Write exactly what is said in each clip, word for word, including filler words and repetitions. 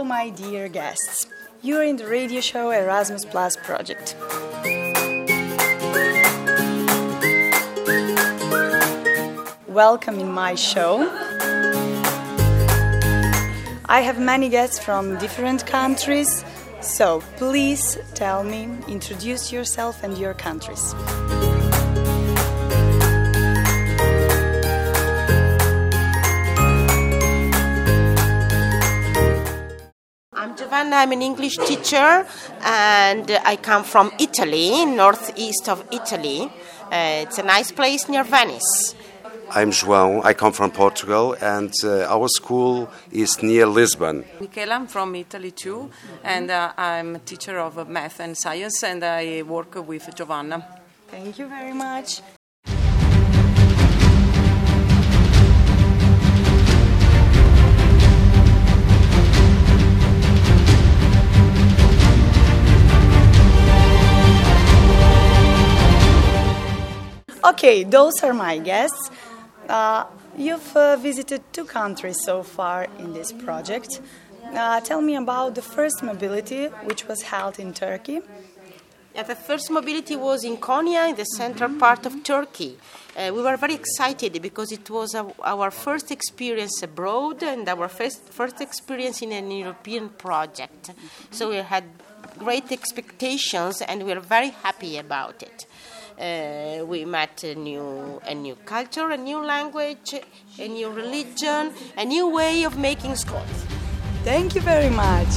my dear guests. You're in the radio show Erasmus Plus project. Welcome in my show. I have many guests from different countries, so please tell me, introduce yourself and your countries. I'm Giovanna, I'm an English teacher and I come from Italy, northeast of Italy. Uh, it's a nice place near Venice. I'm João, I come from Portugal and uh, our school is near Lisbon. Michela, I'm from Italy too, and uh, I'm a teacher of math and science, and I work with Giovanna. Thank you very much. Okay, those are my guests. Uh, you've uh, visited two countries so far in this project. Uh, tell me about the first mobility, which was held in Turkey. Yeah, the first mobility was in Konya, in the central part of Turkey. Uh, we were very excited because it was a, our first experience abroad and our first, first experience in an European project. So we had great expectations and we were very happy about it. Uh, we met a new, a new culture, a new language, a new religion, a new way of making schools. Thank you very much.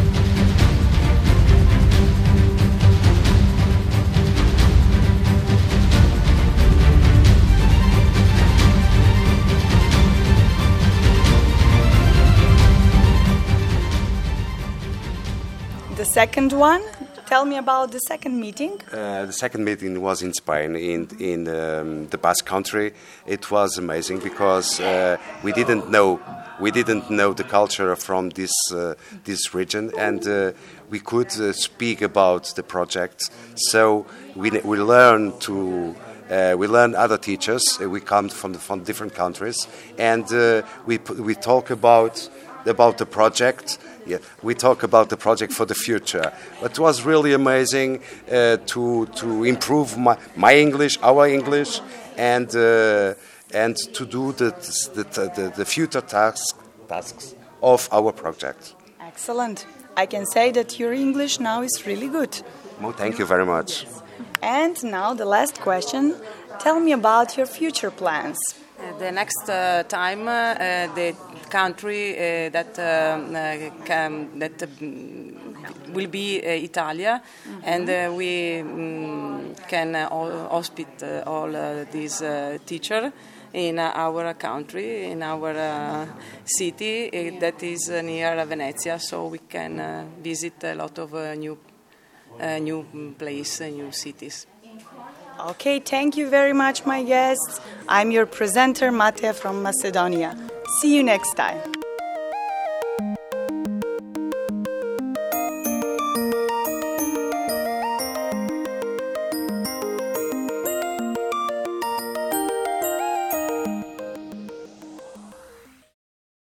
The second one? Tell me about the second meeting. Uh, the second meeting was in Spain, in in um, the Basque Country. It was amazing because uh, we didn't know we didn't know the culture from this uh, this region, and uh, we could uh, speak about the project. So we we learned to. Uh, we learn other teachers. Uh, we come from, the, from different countries, and uh, we we talk about about the project. Yeah, we talk about the project for the future. It was really amazing uh, to to improve my, my English, our English, and uh, and to do the the, the, the future tasks tasks of our project. Excellent. I can say that your English now is really good. Well, thank you very much. Yes. And now the last question. Tell me about your future plans. Uh, the next uh, time, uh, the country uh, that um, uh, can, that uh, will be uh, Italia, mm-hmm. and uh, we um, can uh, hospit uh, all uh, these uh, teachers in uh, our country, in our uh, city uh, that is uh, near Venezia, so we can uh, visit a lot of uh, new, uh, new places, uh, new cities. Okay, thank you very much, my guests. I'm your presenter, Matea from Macedonia. See you next time.